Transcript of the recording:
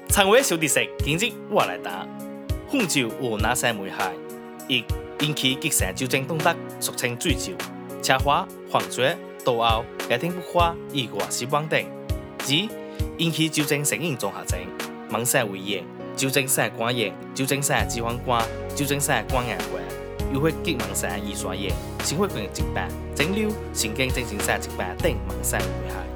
肠胃小知识，今日我来答。红酒有哪些危害？一、引起急性酒精中毒，俗称醉酒；车祸、昏厥、倒后、家庭不和、意外死亡等。二、引起酒精成瘾综合症，慢性胃炎、酒精性肝炎、酒精性脂肪肝、酒精性肝硬化、诱发急慢性胰衰炎、心血管疾病、肿瘤、神经症性疾病等慢性危害。